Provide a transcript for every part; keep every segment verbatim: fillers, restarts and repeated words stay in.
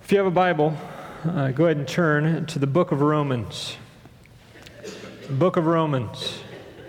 If you have a Bible, uh, go ahead and turn to the book of Romans. Book of Romans.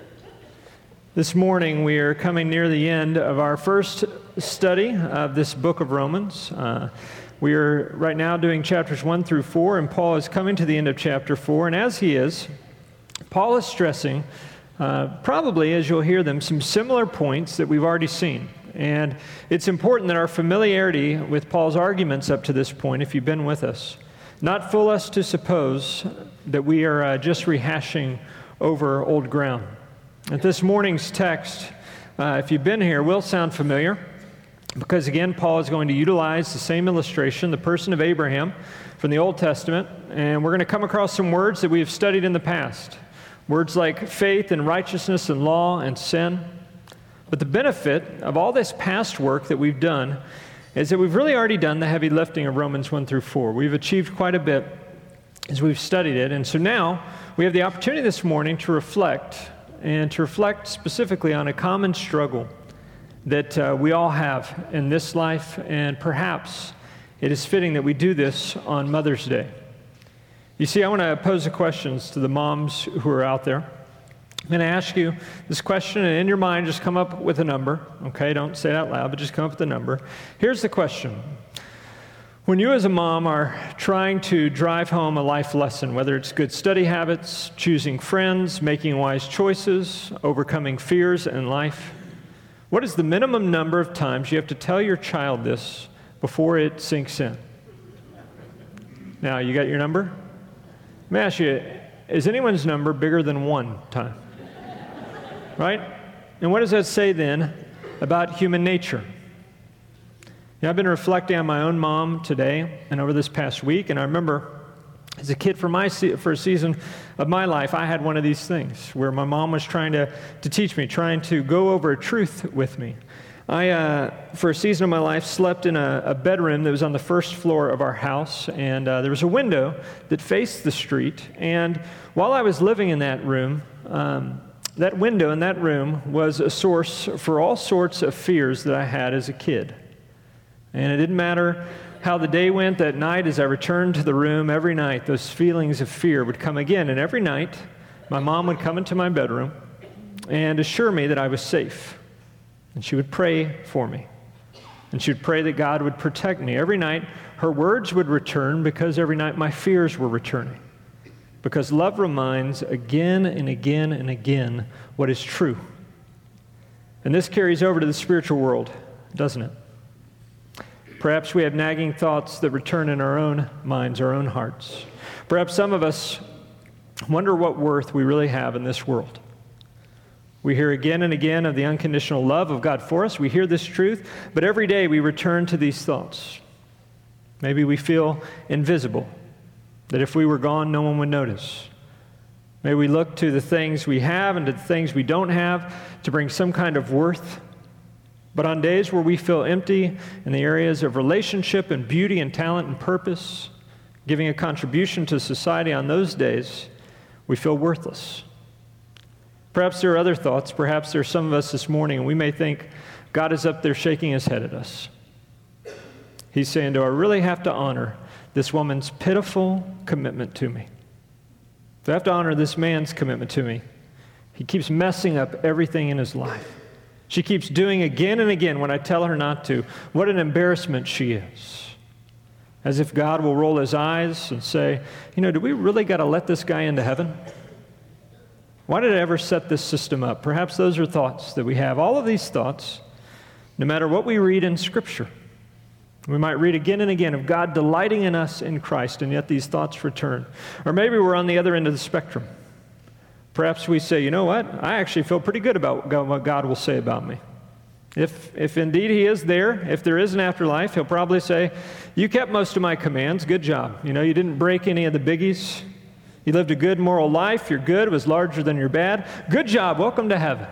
This morning we are coming near the end of our first study of this book of Romans. Uh, we are right now doing chapters one through four, and Paul is coming to the end of chapter four. And as he is, Paul is stressing, uh, probably as you'll hear them, some similar points that we've already seen. And it's important that our familiarity with Paul's arguments up to this point, if you've been with us, not fool us to suppose that we are uh, just rehashing over old ground. At this morning's text, uh, if you've been here, will sound familiar because, again, Paul is going to utilize the same illustration, the person of Abraham from the Old Testament, and we're going to come across some words that we have studied in the past, words like faith and righteousness and law and sin. But the benefit of all this past work that we've done is that we've really already done the heavy lifting of Romans one through four. We've achieved quite a bit as we've studied it, and so now we have the opportunity this morning to reflect, and to reflect specifically on a common struggle that uh, we all have in this life, and perhaps it is fitting that we do this on Mother's Day. You see, I want to pose the questions to the moms who are out there. I'm going to ask you this question, and in your mind, just come up with a number. Okay, don't say it out loud, but just come up with a number. Here's the question. When you as a mom are trying to drive home a life lesson, whether it's good study habits, choosing friends, making wise choices, overcoming fears in life, what is the minimum number of times you have to tell your child this before it sinks in? Now, you got your number? Let me ask you, is anyone's number bigger than one time? Right? And what does that say then about human nature? Yeah, I've been reflecting on my own mom today and over this past week, and I remember as a kid for my se- for a season of my life, I had one of these things where my mom was trying to, to teach me, trying to go over a truth with me. I, uh, for a season of my life, slept in a, a bedroom that was on the first floor of our house, and uh, there was a window that faced the street, and while I was living in that room, um, that window in that room was a source for all sorts of fears that I had as a kid. And it didn't matter how the day went that night as I returned to the room, every night those feelings of fear would come again, and every night my mom would come into my bedroom and assure me that I was safe. And she would pray for me. And she would pray that God would protect me. Every night, her words would return because every night my fears were returning. Because love reminds again and again and again what is true. And this carries over to the spiritual world, doesn't it? Perhaps we have nagging thoughts that return in our own minds, our own hearts. Perhaps some of us wonder what worth we really have in this world. We hear again and again of the unconditional love of God for us. We hear this truth, but every day we return to these thoughts. Maybe we feel invisible, that if we were gone, no one would notice. Maybe we look to the things we have and to the things we don't have to bring some kind of worth. But on days where we feel empty in the areas of relationship and beauty and talent and purpose, giving a contribution to society on those days, we feel worthless. Perhaps there are other thoughts. Perhaps there are some of us this morning, and we may think God is up there shaking his head at us. He's saying, do I really have to honor this woman's pitiful commitment to me? Do I have to honor this man's commitment to me? He keeps messing up everything in his life. She keeps doing again and again when I tell her not to. What an embarrassment she is. As if God will roll his eyes and say, you know, do we really got to let this guy into heaven? Why did I ever set this system up? Perhaps those are thoughts that we have. All of these thoughts, no matter what we read in Scripture, we might read again and again of God delighting in us in Christ, and yet these thoughts return. Or maybe we're on the other end of the spectrum. Perhaps we say, you know what? I actually feel pretty good about what God will say about me. If, if indeed he is there, if there is an afterlife, he'll probably say, you kept most of my commands. Good job. You know, you didn't break any of the biggies. You lived a good moral life. Your good was larger than your bad. Good job. Welcome to heaven.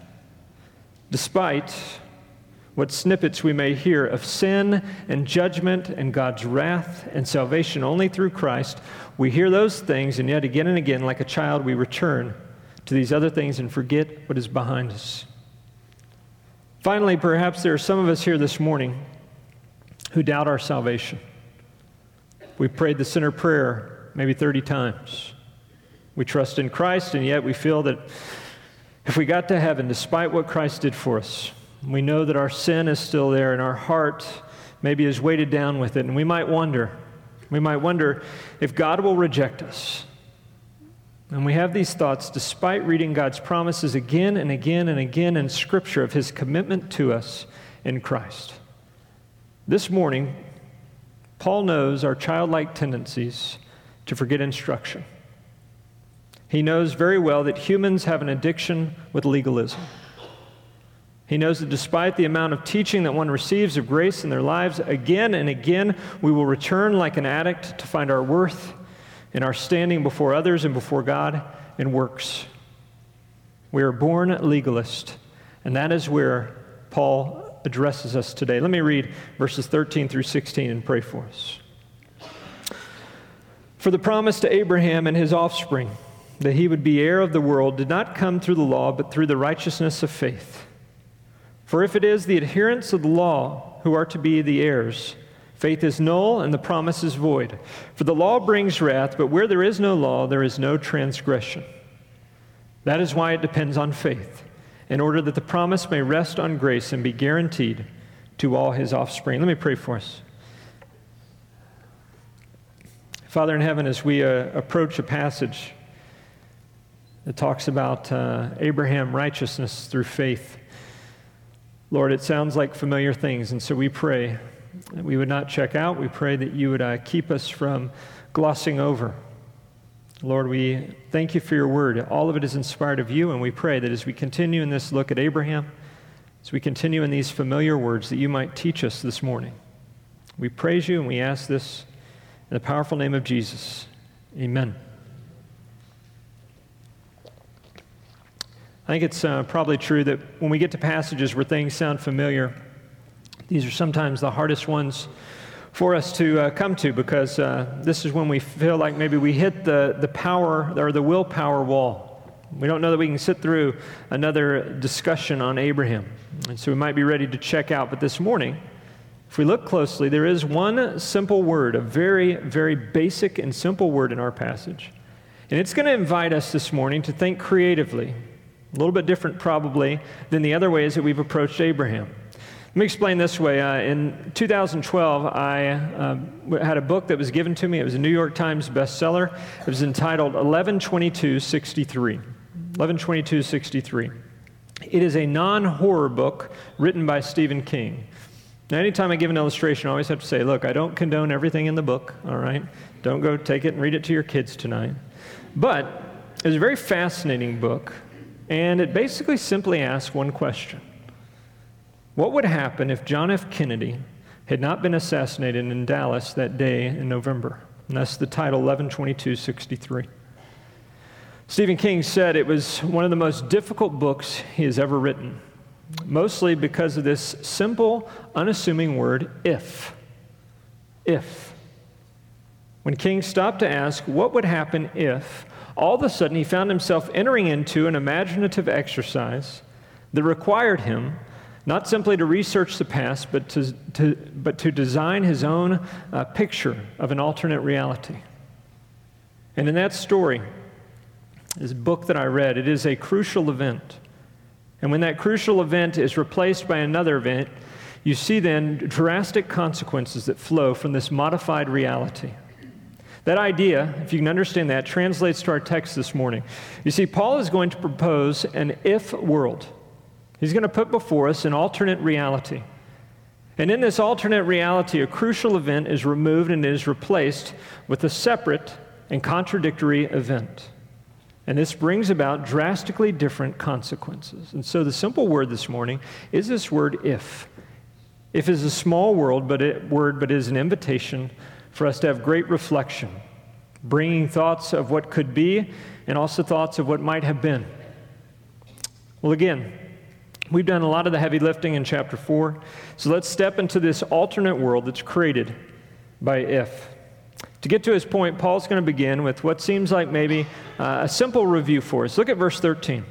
Despite what snippets we may hear of sin and judgment and God's wrath and salvation only through Christ, we hear those things, and yet again and again, like a child, we return to these other things and forget what is behind us. Finally, perhaps there are some of us here this morning who doubt our salvation. We prayed the sinner prayer maybe thirty times. We trust in Christ, and yet we feel that if we got to heaven, despite what Christ did for us, we know that our sin is still there and our heart maybe is weighted down with it. And we might wonder, we might wonder if God will reject us. And we have these thoughts despite reading God's promises again and again and again in Scripture of His commitment to us in Christ. This morning, Paul knows our childlike tendencies to forget instruction. He knows very well that humans have an addiction with legalism. He knows that despite the amount of teaching that one receives of grace in their lives, again and again, we will return like an addict to find our worth in our standing before others and before God in works. We are born legalist, and that is where Paul addresses us today. Let me read verses thirteen through sixteen and pray for us. For the promise to Abraham and his offspring, that he would be heir of the world, did not come through the law, but through the righteousness of faith. For if it is the adherents of the law who are to be the heirs, faith is null and the promise is void. For the law brings wrath, but where there is no law, there is no transgression. That is why it depends on faith, in order that the promise may rest on grace and be guaranteed to all his offspring. Let me pray for us. Father in heaven, as we uh, approach a passage that talks about uh, Abraham righteousness through faith, Lord, it sounds like familiar things, and so we pray that we would not check out. We pray that you would uh, keep us from glossing over. Lord, we thank you for your word. All of it is inspired of you, and we pray that as we continue in this look at Abraham, as we continue in these familiar words, that you might teach us this morning. We praise you, and we ask this in the powerful name of Jesus. Amen. I think it's uh, probably true that when we get to passages where things sound familiar, these are sometimes the hardest ones for us to uh, come to, because uh, this is when we feel like maybe we hit the, the power or the willpower wall. We don't know that we can sit through another discussion on Abraham, and so we might be ready to check out. But this morning, if we look closely, there is one simple word, a very, very basic and simple word in our passage. And it's going to invite us this morning to think creatively, a little bit different probably than the other ways that we've approached Abraham. Let me explain this way. Uh, in two thousand twelve, I uh, had a book that was given to me. It was a New York Times bestseller. It was entitled eleven twenty-two sixty-three. eleven twenty-two sixty-three. It is a non-horror book written by Stephen King. Now, anytime I give an illustration, I always have to say, look, I don't condone everything in the book, all right? Don't go take it and read it to your kids tonight. But it was a very fascinating book, and it basically simply asks one question. What would happen if John F. Kennedy had not been assassinated in Dallas that day in November? And that's the title, eleven twenty-two sixty-three. Stephen King said it was one of the most difficult books he has ever written, mostly because of this simple, unassuming word, if. If. When King stopped to ask what would happen if, all of a sudden he found himself entering into an imaginative exercise that required him not simply to research the past, but to, to, but to design his own uh, picture of an alternate reality. And in that story, this book that I read, it is a crucial event. And when that crucial event is replaced by another event, you see then drastic consequences that flow from this modified reality. That idea, if you can understand that, translates to our text this morning. You see, Paul is going to propose an if world. He's going to put before us an alternate reality. And in this alternate reality, a crucial event is removed and is replaced with a separate and contradictory event. And this brings about drastically different consequences. And so the simple word this morning is this word if. If is a small word, but it, word, but it is an invitation for us to have great reflection, bringing thoughts of what could be and also thoughts of what might have been. Well, again, we've done a lot of the heavy lifting in chapter four, so let's step into this alternate world that's created by if. To get to his point, Paul's going to begin with what seems like maybe uh, a simple review for us. Look at verse thirteen.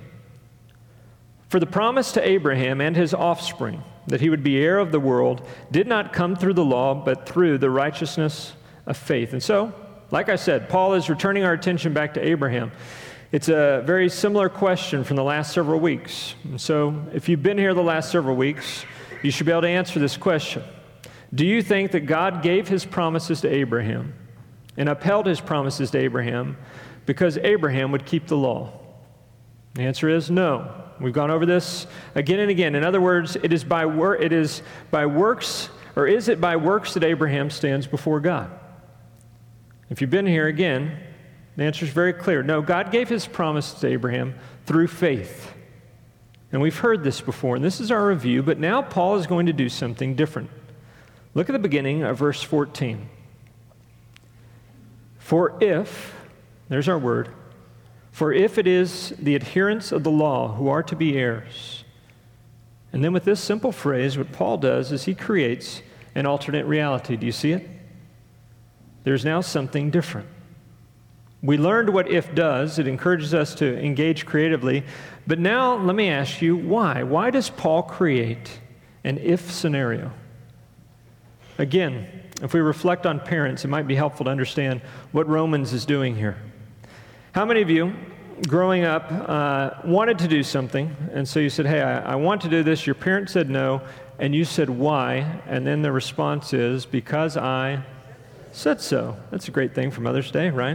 For the promise to Abraham and his offspring, that he would be heir of the world, did not come through the law, but through the righteousness of faith. And so, like I said, Paul is returning our attention back to Abraham. It's a very similar question from the last several weeks. And so if you've been here the last several weeks, you should be able to answer this question. Do you think that God gave his promises to Abraham and upheld his promises to Abraham because Abraham would keep the law? The answer is no. We've gone over this again and again. In other words, it is by wor- it is by works, or is it by works that Abraham stands before God? If you've been here again, the answer is very clear. No, God gave his promise to Abraham through faith. And we've heard this before, and this is our review, but now Paul is going to do something different. Look at the beginning of verse fourteen. For if, there's our word, for if it is the adherents of the law who are to be heirs. And then with this simple phrase, what Paul does is he creates an alternate reality. Do you see it? There's now something different. We learned what if does. It encourages us to engage creatively. But now let me ask you, why? Why does Paul create an if scenario? Again, if we reflect on parents, it might be helpful to understand what Romans is doing here. How many of you, growing up, uh, wanted to do something, and so you said, hey, I, I want to do this. Your parents said no, and you said why, and then the response is, because I said so. That's a great thing for Mother's Day, right?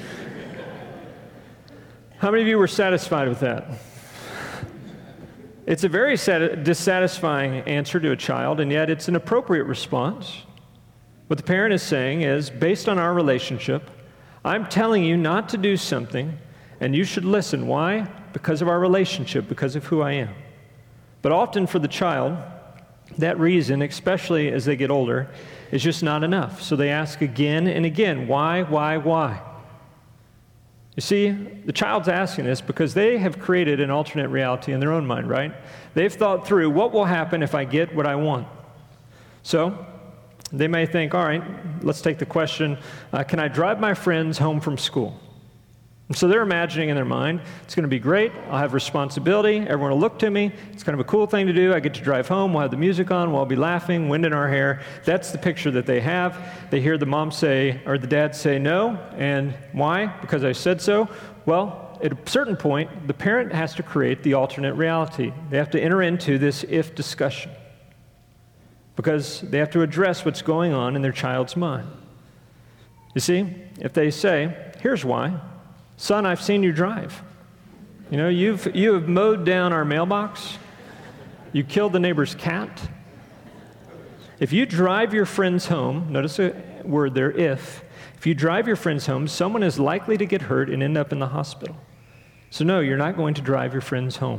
How many of you were satisfied with that? It's a very sat- dissatisfying answer to a child, and yet it's an appropriate response. What the parent is saying is, based on our relationship, I'm telling you not to do something, and you should listen. Why? Because of our relationship, because of who I am. But often for the child, that reason, especially as they get older, is just not enough. So they ask again and again, why, why, why? You see, the child's asking this because they have created an alternate reality in their own mind, right? They've thought through what will happen if I get what I want. So they may think, all right, let's take the question, uh, can I drive my friends home from school? And so they're imagining in their mind, it's going to be great, I'll have responsibility, everyone will look to me, it's kind of a cool thing to do, I get to drive home, we'll have the music on, we'll all be laughing, wind in our hair. That's the picture that they have. They hear the mom say, or the dad say no, and why? Because I said so. Well, at a certain point, the parent has to create the alternate reality. They have to enter into this if discussion because they have to address what's going on in their child's mind. You see, if they say, here's why, son, I've seen you drive. You know, you've you have mowed down our mailbox. You killed the neighbor's cat. If you drive your friends home, notice a word there, if. If you drive your friends home, someone is likely to get hurt and end up in the hospital. So no, you're not going to drive your friends home.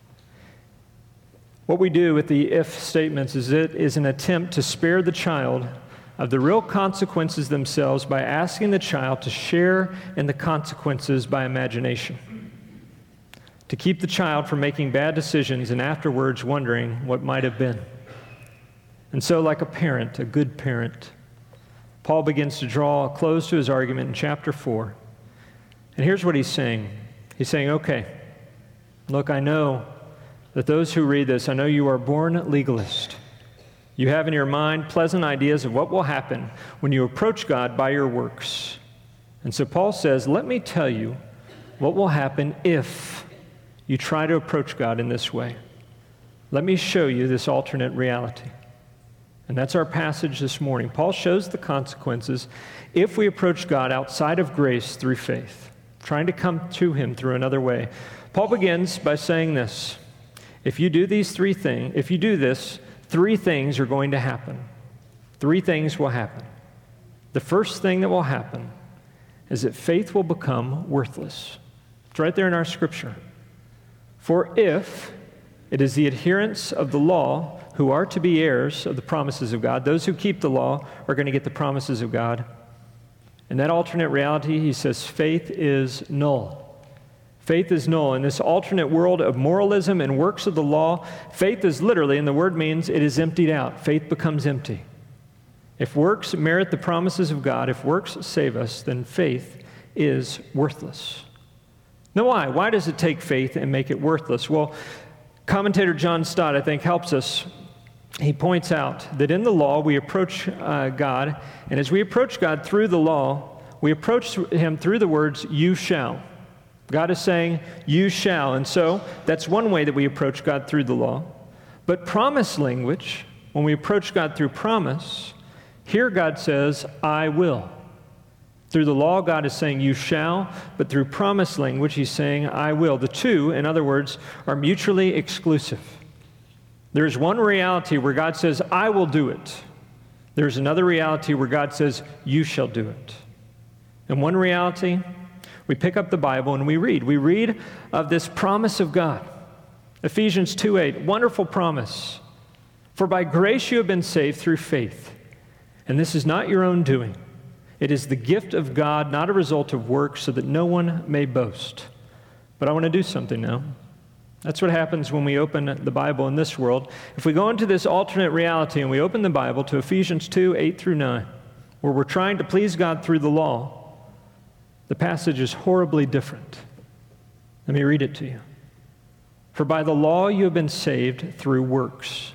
What we do with the if statements is it is an attempt to spare the child of the real consequences themselves by asking the child to share in the consequences by imagination, to keep the child from making bad decisions and afterwards wondering what might have been. And so, like a parent, a good parent, Paul begins to draw a close to his argument in chapter four. And here's what he's saying. He's saying, okay, look, I know that those who read this, I know you are born legalist. You have in your mind pleasant ideas of what will happen when you approach God by your works. And so Paul says, let me tell you what will happen if you try to approach God in this way. Let me show you this alternate reality. And that's our passage this morning. Paul shows the consequences if we approach God outside of grace through faith, trying to come to him through another way. Paul begins by saying this, if you do these three things, if you do this, three things are going to happen. Three things will happen. The first thing that will happen is that faith will become worthless. It's right there in our scripture. For if it is the adherents of the law who are to be heirs of the promises of God, those who keep the law are going to get the promises of God. In that alternate reality, he says faith is null. Faith is null. In this alternate world of moralism and works of the law, faith is literally, and the word means it is emptied out. Faith becomes empty. If works merit the promises of God, if works save us, then faith is worthless. Now why? Why does it take faith and make it worthless? Well, commentator John Stott, I think, helps us he points out that in the law we approach uh, God, and as we approach God through the law, we approach him through the words, you shall. God is saying, you shall. And so that's one way that we approach God through the law. But promise language, when we approach God through promise, here God says, I will. Through the law, God is saying, you shall, but through promise language, he's saying, I will. The two, in other words, are mutually exclusive. There's one reality where God says, I will do it. There's another reality where God says, you shall do it. And one reality, we pick up the Bible and we read. We read of this promise of God. Ephesians two eight, wonderful promise. For by grace you have been saved through faith. And this is not your own doing. It is the gift of God, not a result of works, so that no one may boast. But I want to do something now. That's what happens when we open the Bible in this world. If we go into this alternate reality and we open the Bible to Ephesians two eight through nine, where we're trying to please God through the law, the passage is horribly different. Let me read it to you. For by the law you have been saved through works.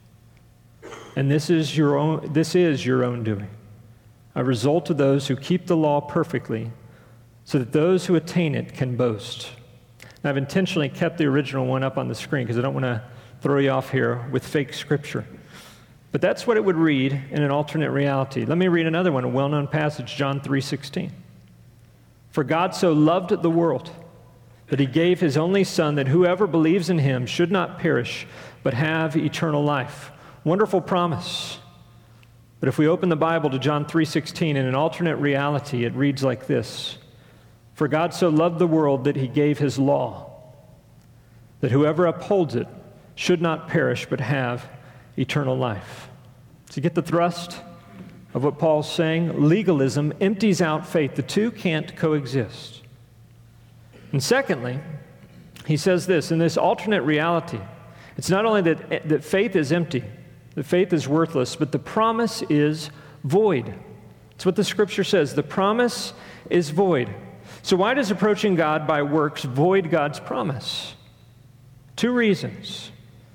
And this is your own, this is your own doing, a result of those who keep the law perfectly, so that those who attain it can boast. Now, I've intentionally kept the original one up on the screen because I don't want to throw you off here with fake scripture. But that's what it would read in an alternate reality. Let me read another one, a well-known passage, John three sixteen. For God so loved the world that he gave his only Son, that whoever believes in him should not perish, but have eternal life. Wonderful promise. But if we open the Bible to John three sixteen in an alternate reality, it reads like this. For God so loved the world that he gave his law, that whoever upholds it should not perish, but have eternal life. So you get the thrust of what Paul's saying? Legalism empties out faith. The two can't coexist. And secondly, he says this, in this alternate reality, it's not only that, that faith is empty, that faith is worthless, but the promise is void. It's what the scripture says. The promise is void. So why does approaching God by works void God's promise? Two reasons.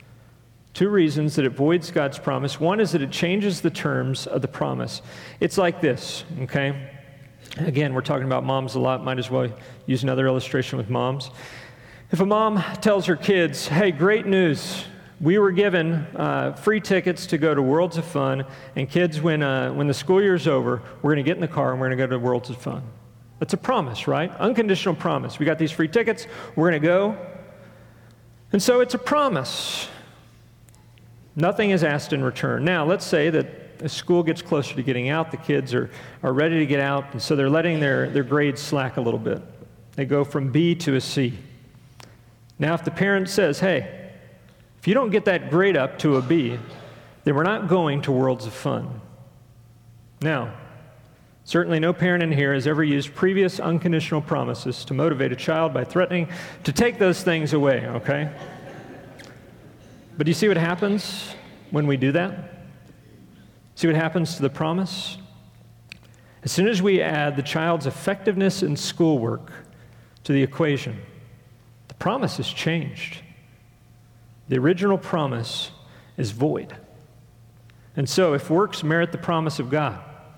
Two reasons that it voids God's promise. One is that it changes the terms of the promise. It's like this, okay? Again, we're talking about moms a lot. Might as well use another illustration with moms. If a mom tells her kids, hey, great news, we were given uh, free tickets to go to Worlds of Fun, and kids, when, uh, when the school year's over, we're going to get in the car and we're going to go to Worlds of Fun. That's a promise, right? Unconditional promise. We got these free tickets, we're going to go. And so it's a promise. Nothing is asked in return. Now, let's say that as school gets closer to getting out, the kids are, are ready to get out, and so they're letting their, their grades slack a little bit. They go from B to a C. Now, if the parent says, hey, if you don't get that grade up to a B, then we're not going to Worlds of Fun. Now, certainly no parent in here has ever used previous unconditional promises to motivate a child by threatening to take those things away, okay? But do you see what happens when we do that? See what happens to the promise? As soon as we add the child's effectiveness in schoolwork to the equation, the promise is changed. The original promise is void. And so if works merit the promise of God,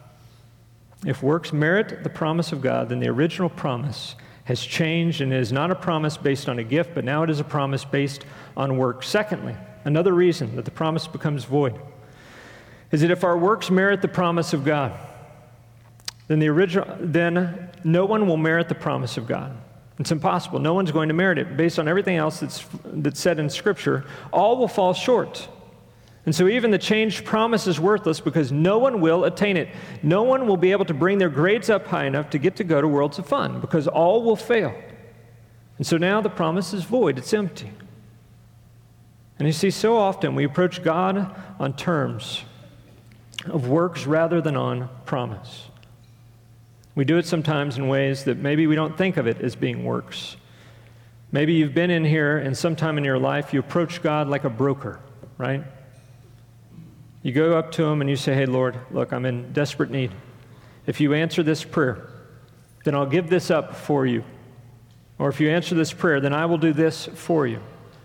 if works merit the promise of God, then the original promise has changed and is not a promise based on a gift, but now it is a promise based on work. Secondly, another reason that the promise becomes void is that if our works merit the promise of God, then the original, then no one will merit the promise of God. It's impossible. No one's going to merit it. Based on everything else that's, that's said in Scripture, all will fall short. And so even the changed promise is worthless because no one will attain it. No one will be able to bring their grades up high enough to get to go to Worlds of Fun because all will fail. And so now the promise is void. It's empty. And you see, so often we approach God on terms of works rather than on promise. We do it sometimes in ways that maybe we don't think of it as being works. Maybe you've been in here and sometime in your life you approach God like a broker, right? You go up to him and you say, hey, Lord, look, I'm in desperate need. If you answer this prayer, then I'll give this up for you. Or if you answer this prayer, then I will do this for you.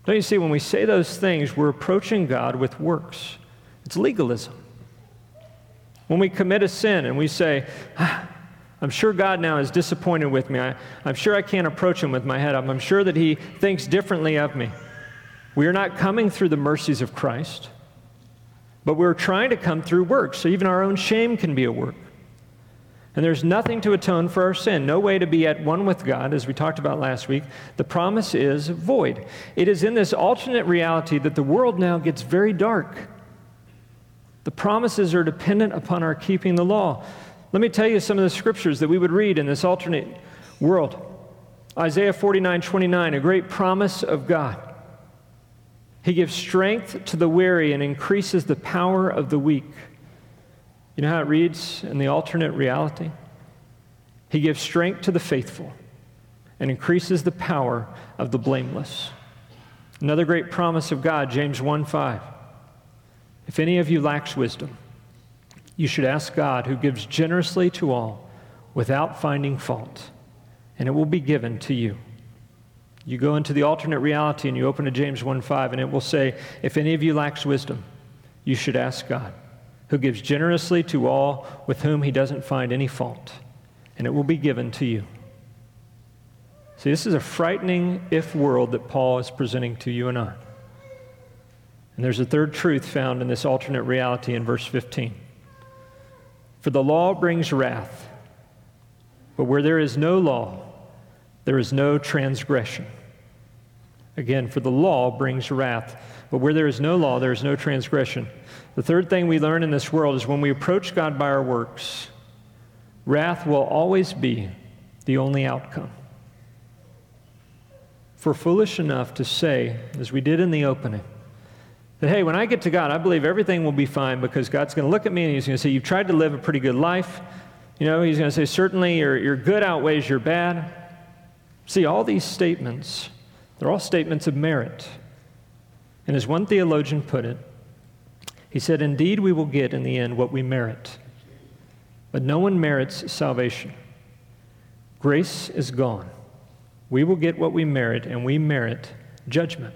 Don't you see, when we say those things, we're approaching God with works. It's legalism. When we commit a sin and we say, ah, I'm sure God now is disappointed with me. I, I'm sure I can't approach him with my head up. I'm sure that he thinks differently of me. We are not coming through the mercies of Christ, but we're trying to come through works, so even our own shame can be a work. And there's nothing to atone for our sin, no way to be at one with God, as we talked about last week. The promise is void. It is in this alternate reality that the world now gets very dark. The promises are dependent upon our keeping the law. Let me tell you some of the scriptures that we would read in this alternate world. Isaiah forty-nine twenty-nine, a great promise of God. He gives strength to the weary and increases the power of the weak. You know how it reads in the alternate reality? He gives strength to the faithful and increases the power of the blameless. Another great promise of God, James one five. If any of you lacks wisdom, you should ask God, who gives generously to all without finding fault, and it will be given to you. You go into the alternate reality and you open to James one five, and it will say, if any of you lacks wisdom, you should ask God, who gives generously to all with whom he doesn't find any fault, and it will be given to you. See, this is a frightening if world that Paul is presenting to you and I. And there's a third truth found in this alternate reality in verse fifteen. For the law brings wrath, but where there is no law, there is no transgression. Again, for the law brings wrath, but where there is no law, there is no transgression. The third thing we learn in this world is when we approach God by our works, wrath will always be the only outcome. If we're foolish enough to say, as we did in the opening, that, hey, when I get to God, I believe everything will be fine because God's going to look at me and he's going to say, you've tried to live a pretty good life. You know, he's going to say, certainly your, your good outweighs your bad. See, all these statements, they're all statements of merit. And as one theologian put it, he said, indeed we will get in the end what we merit, but no one merits salvation. Grace is gone. We will get what we merit, and we merit judgment.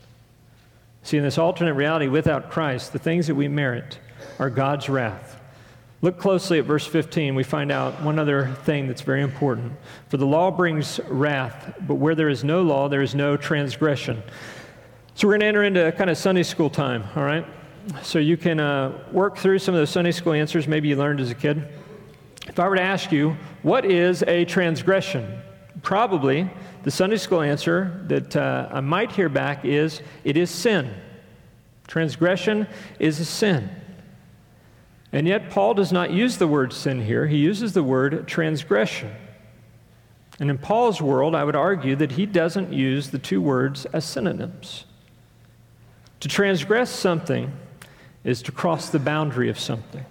See, in this alternate reality, without Christ, the things that we merit are God's wrath. Look closely at verse fifteen. We find out one other thing that's very important. For the law brings wrath, but where there is no law, there is no transgression. So we're going to enter into kind of Sunday school time, all right? So you can uh, work through some of those Sunday school answers maybe you learned as a kid. If I were to ask you, what is a transgression? Probably the Sunday school answer that uh, I might hear back is, it is sin. Transgression is a sin. And yet Paul does not use the word sin here. He uses the word transgression. And in Paul's world, I would argue that he doesn't use the two words as synonyms. To transgress something is to cross the boundary of something.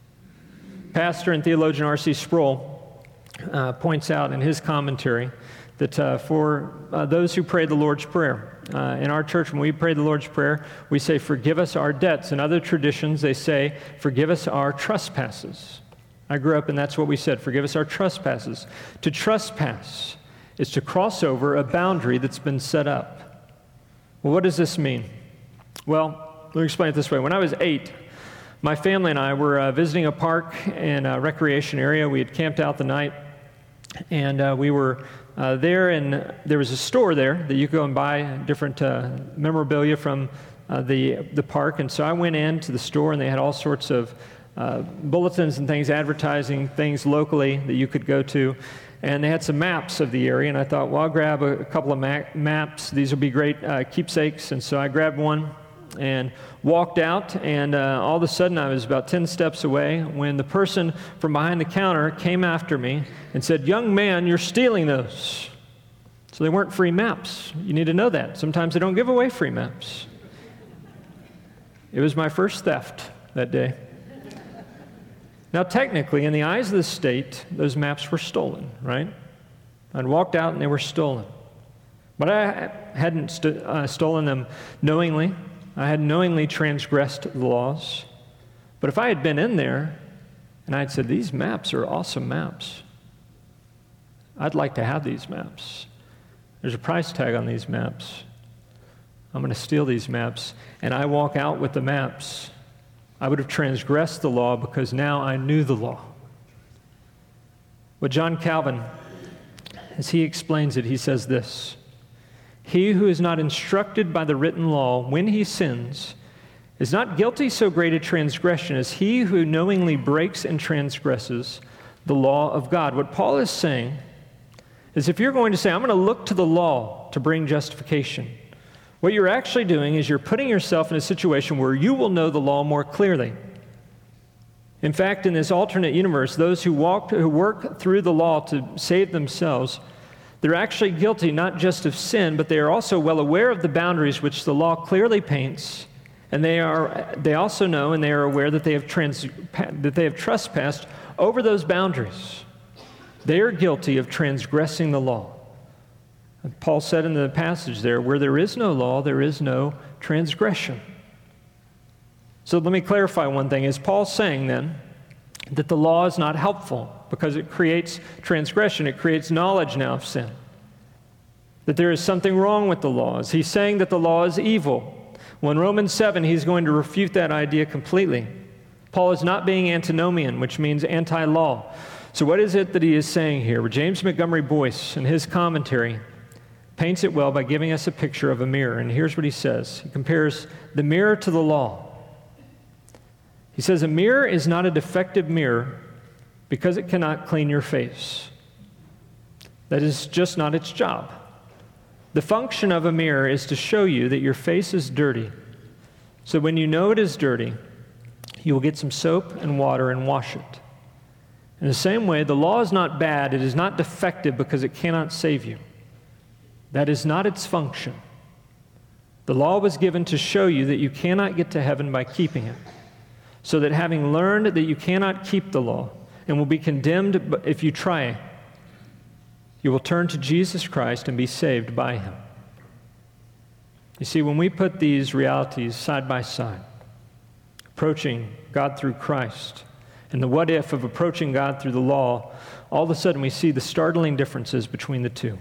Pastor and theologian R C Sproul uh, points out in his commentary that uh, for uh, those who pray the Lord's Prayer, uh, in our church, when we pray the Lord's Prayer, we say, forgive us our debts. In other traditions, they say, forgive us our trespasses. I grew up and that's what we said, forgive us our trespasses. To trespass is to cross over a boundary that's been set up. Well, what does this mean? Well, let me explain it this way. When I was eight, my family and I were uh, visiting a park and a recreation area. We had camped out the night, and uh, we were uh, there, and there was a store there that you could go and buy different uh, memorabilia from uh, the, the park. And so I went into the store, and they had all sorts of uh, bulletins and things advertising things locally that you could go to. And they had some maps of the area, and I thought, well, I'll grab a, a couple of ma- maps. These will be great uh, keepsakes. And so I grabbed one and walked out, and uh, all of a sudden I was about ten steps away when the person from behind the counter came after me and said, young man, you're stealing those. So they weren't free maps. You need to know that. Sometimes they don't give away free maps. It was my first theft that day. Now, technically, in the eyes of the state, those maps were stolen, right? I'd walked out and they were stolen. But I hadn't st- uh, stolen them knowingly. I had knowingly transgressed the laws. But if I had been in there and I'd said, these maps are awesome maps, I'd like to have these maps. There's a price tag on these maps. I'm going to steal these maps, and I walk out with the maps, I would have transgressed the law because now I knew the law. But John Calvin, as he explains it, he says this: he who is not instructed by the written law when he sins is not guilty so great a transgression as he who knowingly breaks and transgresses the law of God. What Paul is saying is if you're going to say, I'm going to look to the law to bring justification, what you're actually doing is you're putting yourself in a situation where you will know the law more clearly. In fact, in this alternate universe, those who walk, who work through the law to save themselves, they're actually guilty not just of sin, but they are also well aware of the boundaries which the law clearly paints, and they are they also know and they are aware that they have trans, that they have trespassed over those boundaries. They are guilty of transgressing the law. And Paul said in the passage there, where there is no law, there is no transgression. So let me clarify one thing. Is Paul saying then that the law is not helpful because it creates transgression, it creates knowledge now of sin? That there is something wrong with the law? Is he saying that the law is evil? Well, in Romans seven, he's going to refute that idea completely. Paul is not being antinomian, which means anti-law. So what is it that he is saying here? Well, James Montgomery Boyce, in his commentary, paints it well by giving us a picture of a mirror. And here's what he says. He compares the mirror to the law. He says, a mirror is not a defective mirror because it cannot clean your face. That is just not its job. The function of a mirror is to show you that your face is dirty. So when you know it is dirty, you will get some soap and water and wash it. In the same way, the law is not bad. It is not defective because it cannot save you. That is not its function. The law was given to show you that you cannot get to heaven by keeping it, so that having learned that you cannot keep the law and will be condemned if you try, you will turn to Jesus Christ and be saved by him. You see, when we put these realities side by side, approaching God through Christ and the what if of approaching God through the law, all of a sudden we see the startling differences between the two.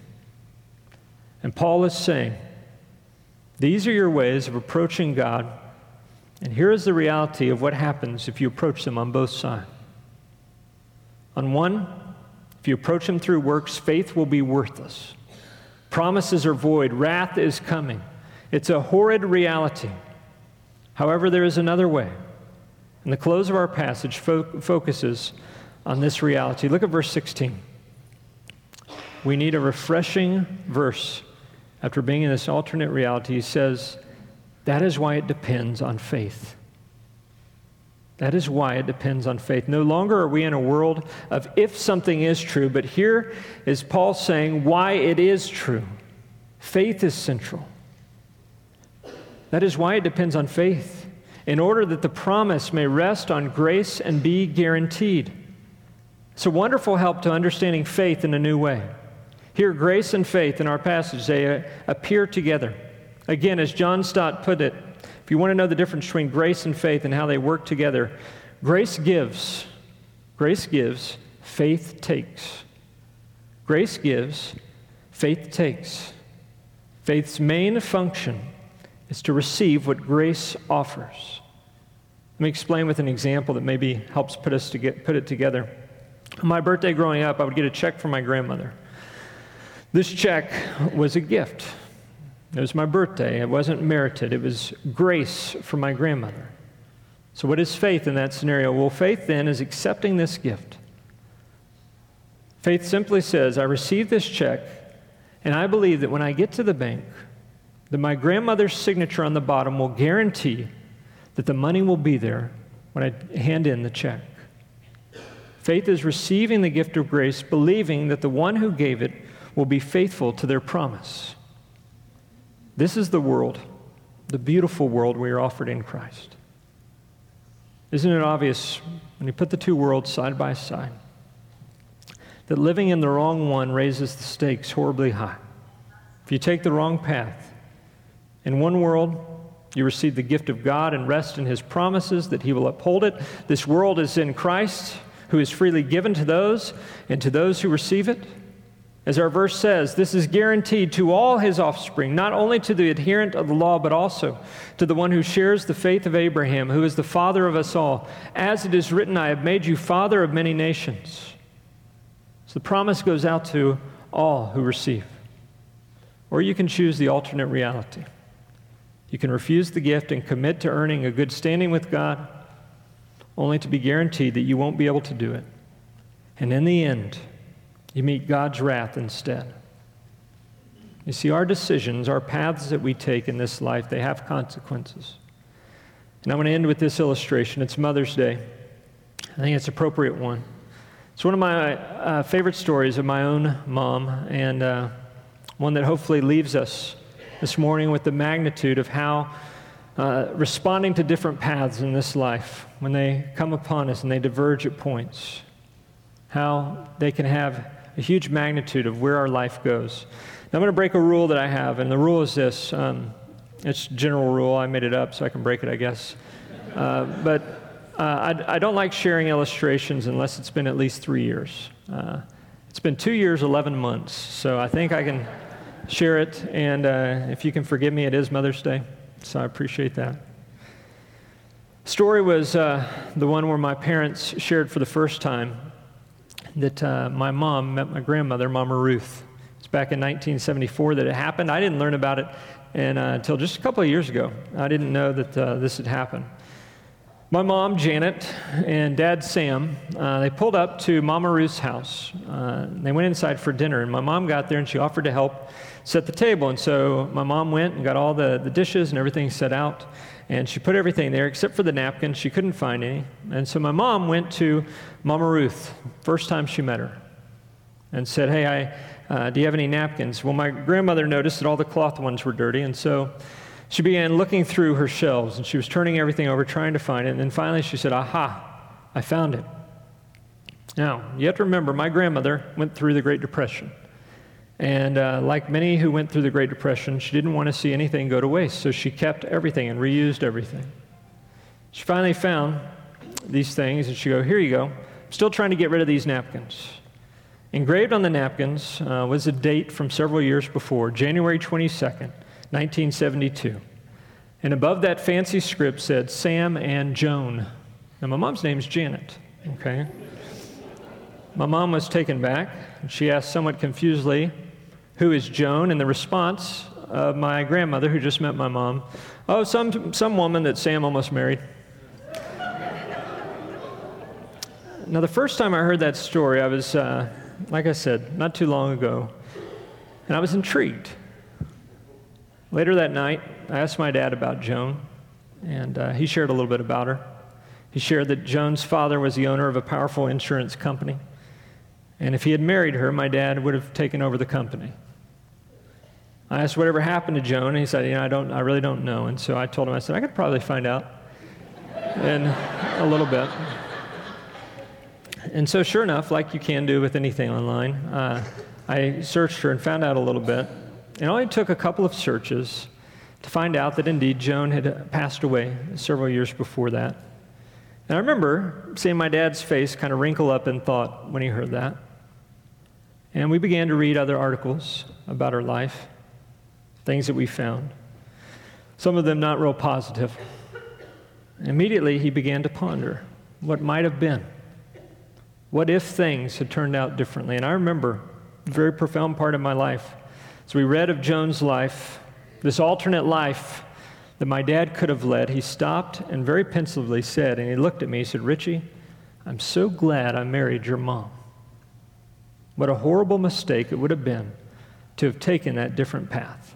And Paul is saying, these are your ways of approaching God, and here is the reality of what happens if you approach them on both sides. On one, if you approach them through works, faith will be worthless. Promises are void. Wrath is coming. It's a horrid reality. However, there is another way. And the close of our passage fo- focuses on this reality. Look at verse sixteen. We need a refreshing verse. After being in this alternate reality, he says, that is why it depends on faith. That is why it depends on faith. No longer are we in a world of if something is true, but here is Paul saying why it is true. Faith is central. That is why it depends on faith, in order that the promise may rest on grace and be guaranteed. It's a wonderful help to understanding faith in a new way. Here, grace and faith in our passage, they appear together. Again, as John Stott put it, if you want to know the difference between grace and faith and how they work together, grace gives, grace gives, faith takes. Grace gives, faith takes. Faith's main function is to receive what grace offers. Let me explain with an example that maybe helps put us to get, put it together. On my birthday growing up, I would get a check from my grandmother. This check was a gift. It was my birthday. It wasn't merited. It was grace from my grandmother. So what is faith in that scenario? Well, faith then is accepting this gift. Faith simply says, I receive this check, and I believe that when I get to the bank, that my grandmother's signature on the bottom will guarantee that the money will be there when I hand in the check. Faith is receiving the gift of grace, believing that the one who gave it will be faithful to their promise. This is the world, the beautiful world we are offered in Christ. Isn't it obvious when you put the two worlds side by side that living in the wrong one raises the stakes horribly high? If you take the wrong path, in one world, you receive the gift of God and rest in his promises that he will uphold it. This world is in Christ, who is freely given to those and to those who receive it. As our verse says, this is guaranteed to all his offspring, not only to the adherent of the law, but also to the one who shares the faith of Abraham, who is the father of us all. As it is written, I have made you father of many nations. So the promise goes out to all who receive. Or you can choose the alternate reality. You can refuse the gift and commit to earning a good standing with God, only to be guaranteed that you won't be able to do it. And in the end, you meet God's wrath instead. You see, our decisions, our paths that we take in this life, they have consequences. And I'm going to end with this illustration. It's Mother's Day. I think it's an appropriate one. It's one of my uh, favorite stories of my own mom, and uh, one that hopefully leaves us this morning with the magnitude of how uh, responding to different paths in this life, when they come upon us and they diverge at points, how they can have a huge magnitude of where our life goes. Now, I'm going to break a rule that I have, and the rule is this. Um, it's a general rule. I made it up so I can break it, I guess. Uh, but uh, I, I don't like sharing illustrations unless it's been at least three years. Uh, it's been two years, eleven months, so I think I can share it, and uh, if you can forgive me, it is Mother's Day, so I appreciate that. Story was uh, the one where my parents shared for the first time that uh, my mom met my grandmother, Mama Ruth. It's back in nineteen seventy-four that it happened. I didn't learn about it and, uh, until just a couple of years ago. I didn't know that uh, this had happened. My mom, Janet, and Dad, Sam, uh, they pulled up to Mama Ruth's house. Uh, they went inside for dinner, and my mom got there, and she offered to help set the table. And so my mom went and got all the, the dishes and everything set out, and she put everything there except for the napkins. She couldn't find any. And so my mom went to Mama Ruth, first time she met her, and said, hey, I, uh, do you have any napkins? Well, my grandmother noticed that all the cloth ones were dirty, and so she began looking through her shelves, and she was turning everything over, trying to find it. And then finally she said, aha, I found it. Now, you have to remember, my grandmother went through the Great Depression. And uh, like many who went through the Great Depression, she didn't want to see anything go to waste, so she kept everything and reused everything. She finally found these things, and she go, here you go. I'm still trying to get rid of these napkins. Engraved on the napkins uh, was a date from several years before, January twenty-second, nineteen seventy-two. And above that fancy script said, Sam and Joan. Now, my mom's name's Janet, okay? My mom was taken back, and she asked somewhat confusedly, who is Joan? And the response of my grandmother, who just met my mom, oh, some, some woman that Sam almost married. Now, the first time I heard that story, I was, uh, like I said, not too long ago, and I was intrigued. Later that night, I asked my dad about Joan, and uh, he shared a little bit about her. He shared that Joan's father was the owner of a powerful insurance company, and if he had married her, my dad would have taken over the company. I asked whatever happened to Joan, and he said, you know, I don't, I really don't know. And so I told him, I said, I could probably find out in a little bit. And so sure enough, like you can do with anything online, uh, I searched her and found out a little bit. It only took a couple of searches to find out that indeed Joan had passed away several years before that. And I remember seeing my dad's face kind of wrinkle up in thought when he heard that. And we began to read other articles about her life, things that we found, some of them not real positive. Immediately he began to ponder what might have been. What if things had turned out differently? And I remember a very profound part of my life. As we read of Joan's life, this alternate life that my dad could have led, he stopped and very pensively said, and he looked at me, he said, Richie, I'm so glad I married your mom. What a horrible mistake it would have been to have taken that different path.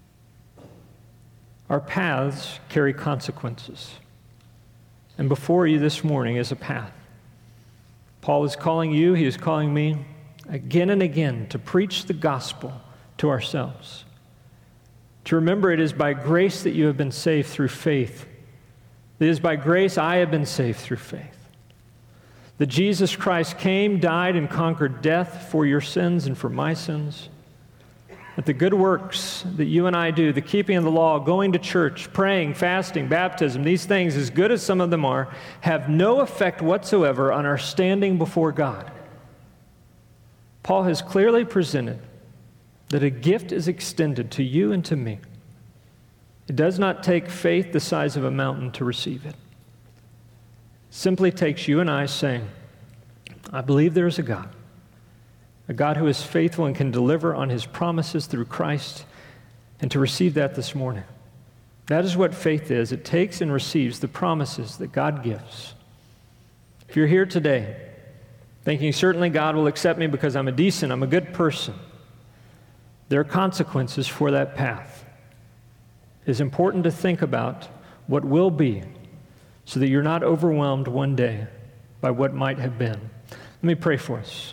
Our paths carry consequences. And before you this morning is a path. Paul is calling you, he is calling me again and again to preach the gospel to ourselves. To remember it is by grace that you have been saved through faith. It is by grace I have been saved through faith. That Jesus Christ came, died, and conquered death for your sins and for my sins. That the good works that you and I do, the keeping of the law, going to church, praying, fasting, baptism, these things, as good as some of them are, have no effect whatsoever on our standing before God. Paul has clearly presented that a gift is extended to you and to me. It does not take faith the size of a mountain to receive it. It simply takes you and I saying, I believe there is a God, a God who is faithful and can deliver on his promises through Christ, and to receive that this morning. That is what faith is. It takes and receives the promises that God gives. If you're here today thinking, certainly God will accept me because I'm a decent, I'm a good person, there are consequences for that path. It is important to think about what will be so that you're not overwhelmed one day by what might have been. Let me pray for us.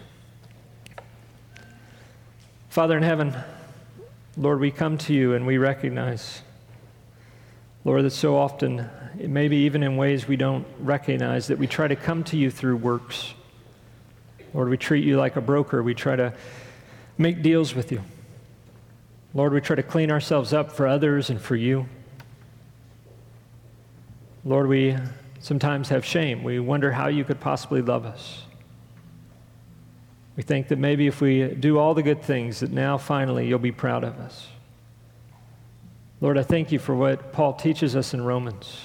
Father in heaven, Lord, we come to you and we recognize, Lord, that so often, maybe even in ways we don't recognize, that we try to come to you through works. Lord, we treat you like a broker. We try to make deals with you. Lord, we try to clean ourselves up for others and for you. Lord, we sometimes have shame. We wonder how you could possibly love us. We think that maybe if we do all the good things, that now finally you'll be proud of us. Lord, I thank you for what Paul teaches us in Romans.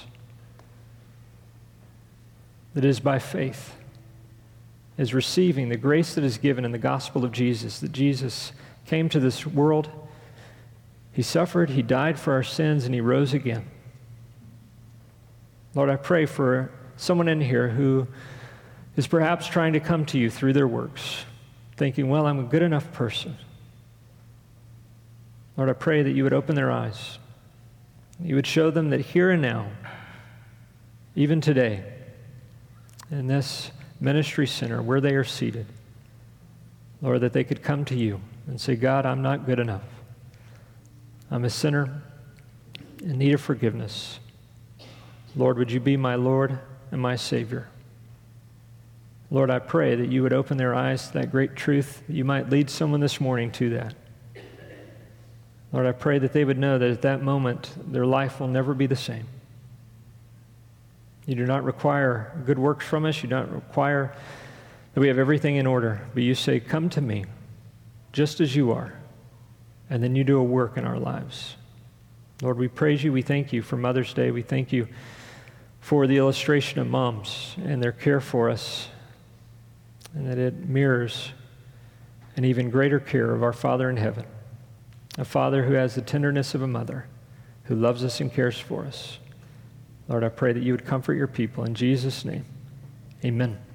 That it is by faith, is receiving the grace that is given in the gospel of Jesus, that Jesus came to this world. He suffered, he died for our sins, and he rose again. Lord, I pray for someone in here who is perhaps trying to come to you through their works, thinking, well, I'm a good enough person. Lord, I pray that you would open their eyes. You would show them that here and now, even today, in this ministry center where they are seated, Lord, that they could come to you and say, God, I'm not good enough. I'm a sinner in need of forgiveness. Lord, would you be my Lord and my Savior? Lord, I pray that you would open their eyes to that great truth, that you might lead someone this morning to that. Lord, I pray that they would know that at that moment, their life will never be the same. You do not require good works from us. You don't require that we have everything in order. But you say, come to me, just as you are. And then you do a work in our lives. Lord, we praise you. We thank you for Mother's Day. We thank you for the illustration of moms and their care for us, and that it mirrors an even greater care of our Father in heaven, a Father who has the tenderness of a mother, who loves us and cares for us. Lord, I pray that you would comfort your people. In Jesus' name, amen.